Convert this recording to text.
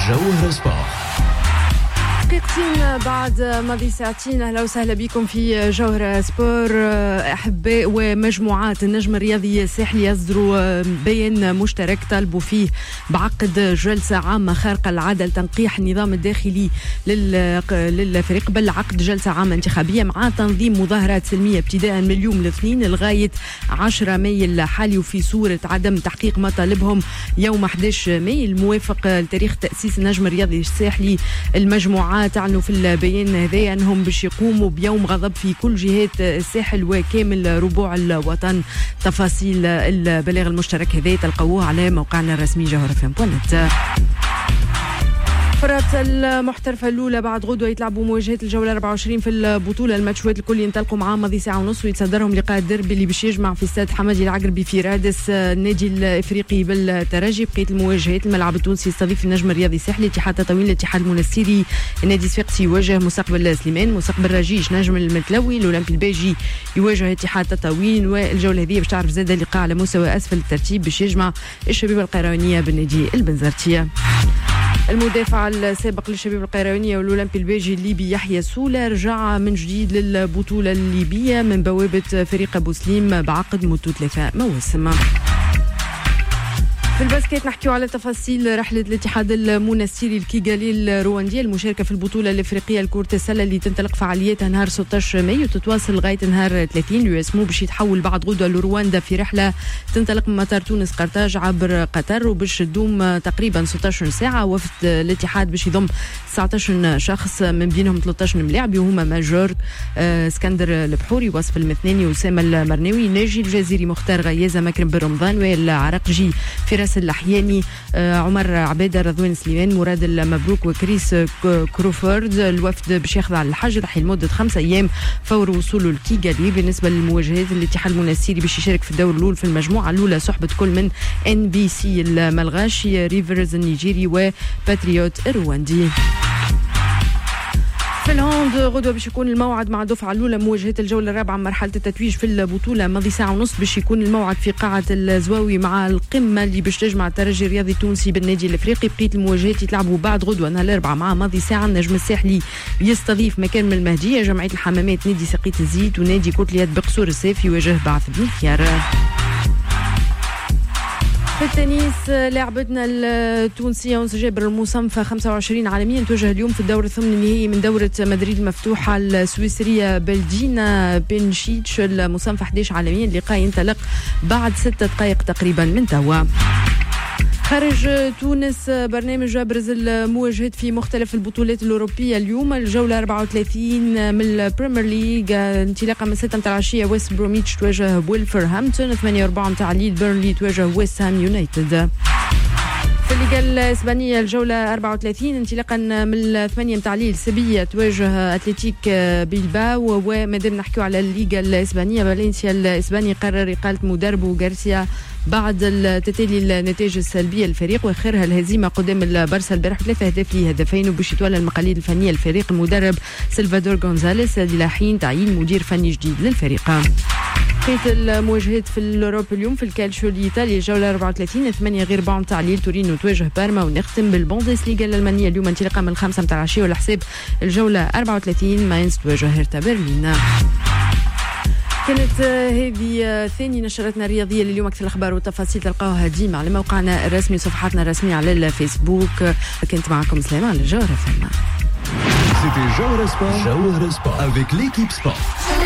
جوهر سبور. دقيقتين بعد ماضي ساعتين. أهلا وسهلا بكم في جوهر سبور. أحباء ومجموعات النجم الرياضي الساحلي يصدروا بيان مشترك طالبوا فيه بعقد جلسة عامة خارقة العادة لتنقيح النظام الداخلي للفريق قبل عقد جلسة عامة انتخابية مع تنظيم مظاهرات سلمية ابتداء من اليوم الاثنين لغاية 10 ماي الحالي، وفي صورة عدم تحقيق مطالبهم يوم 11 ماي الموافق لتاريخ تأسيس النجم الرياضي الساحلي. المجموعات أعلنوا في البيان هذا أنهم باش يقوموا بيوم غضب في كل جهات الساحل وكامل ربوع الوطن. تفاصيل البلاغ المشترك هذا تلقوه على موقعنا الرسمي جوهر.net. فرات المحترفة الأولى بعد غدوة يتلعبوا مواجهة الجولة 24 في البطولة. الماتشات الكل ينطلقوا معاه ماضي ساعة ونص ويتصدرهم لقاء الدربي اللي باش يجمع في استاد حمادي العقربي في رادس النادي الإفريقي بالترجي. بقية المواجهات الملعب التونسي يستضيف النجم الرياضي الساحلي، اتحاد تطاوين الاتحاد المنستيري، النادي الصفاقسي يواجه مستقبل سليمان، مستقبل رجيش نجم المتلوي، الأولمبي الباجي يواجه اتحاد تطاوين. والجولة هذه باش تعرف زاد لقاء على مستوى أسفل الترتيب باش يجمع الشبيبة القيروانية بالنادي البنزرتية. المدافع السابق للشبيبة القيروانية والأولمبي الباجي الليبي يحيى سولا رجع من جديد للبطولة الليبية من بوابة فريق أبو سليم بعقد مدته 3 مواسم. في الباسكت نحكيو على تفاصيل رحلة الاتحاد المنستيري الكيغالي الرواندية المشاركة في البطولة الإفريقية لكرة السلة اللي تنطلق فعالياتها نهار 16 مايو وتتواصل لغاية نهار 30. اليوسمو باش يتحول بعد غدوة لرواندا في رحلة تنطلق من مطار تونس قرطاج عبر قطر وباش تدوم تقريبا 16 ساعة. وفد الاتحاد باش يضم 19 شخص من بينهم 13 ملاعب وهما ماجور اسكندر البحوري، وصف المثناني، أسامة المرناوي، ناجي الجزيري، مختار غيازة، مكرم بن رمضان، والعرقجي، فراس اللحياني، عمر عبادة، رضوان سليمان، مراد المبروك، وكريس كروفورد. الوفد باش يخضع للحج رح لمدة 5 أيام فور وصوله لكيغالي. بالنسبة للمواجهات الاتحاد المنستيري باش يشارك في الدور الأول في المجموعة الأولى صحبة كل من NBC الملغاشي، ريفرز النيجيري، وباتريوت الرواندي. في الهوند غدوة باش يكون الموعد مع الدفعة الأولى مواجهة الجولة الرابعة مرحلة التتويج في البطولة. ماضي ساعة ونص باش يكون الموعد في قاعة الزواوي مع القمة اللي باش تجمع الترجي الرياضي التونسي بالنادي الإفريقي. بقية المواجهات يتلعبوا بعد غدوة نهار الأربعاء مع ماضي ساعة النجم الساحلي يستضيف مكارم المهدية، جمعية الحمامات نادي سقيت الزيت، ونادي كتليات بقصور السيف يواجه بعث بن الخيار. في التنس لاعبتنا التونسية أنس جابر المصنفة 25 عالميا توجه اليوم في الدور الثمن النهائي من دورة مدريد المفتوحة السويسرية بلدينا بنشيتش المصنفة 11 عالميا. اللقاء ينطلق بعد 6 دقائق تقريبا من توا. خارج تونس برنامج أبرز المواجهات في مختلف البطولات الأوروبية اليوم. الجولة 34 من البريمير ليج انطلاقا من 6 متاع العشية ويست بروميتش تواجه وولفرهامبتون، 8:04 متاع الليل بيرنلي تواجه ويست هام يونايتد. في الليغا الإسبانية الجولة 34 انطلاقا من 8 متاع الليل سيبيا تواجه أتلتيك بيلباو. ومادام نحكيو على الليغا الإسبانية فالنسيا الإسباني قرر إقالة مدربه غارسيا بعد التتالي النتائج السلبية للفريق واخرها الهزيمة قدام البارسا البارح 3 أهداف لهدفين. وباش يتولى المقاليد الفنية للفريق المدرب سلفادور غونزاليس إلى حين تعيين مدير فني جديد للفريق. بقية المواجهات في الأوروبا اليوم في الكالشيو الإيطالي الجولة 34 8:04 متاع الليل تورينو تواجه بارما. ونختم بالبوندسليغا الألمانية اليوم انطلاقا من 5 متاع العشية وعلى حساب الجولة 34 ماينز تواجه هيرتا برلين. كانت هذه ثاني نشرتنا الرياضية لليوم. أكثر الأخبار والتفاصيل تلقاوها ديما على موقعنا الرسمي وصفحاتنا الرسمية على الفيسبوك. كنت معكم سليمان على جوهر فما. C'était Jawhar Sport avec l'équipe sport.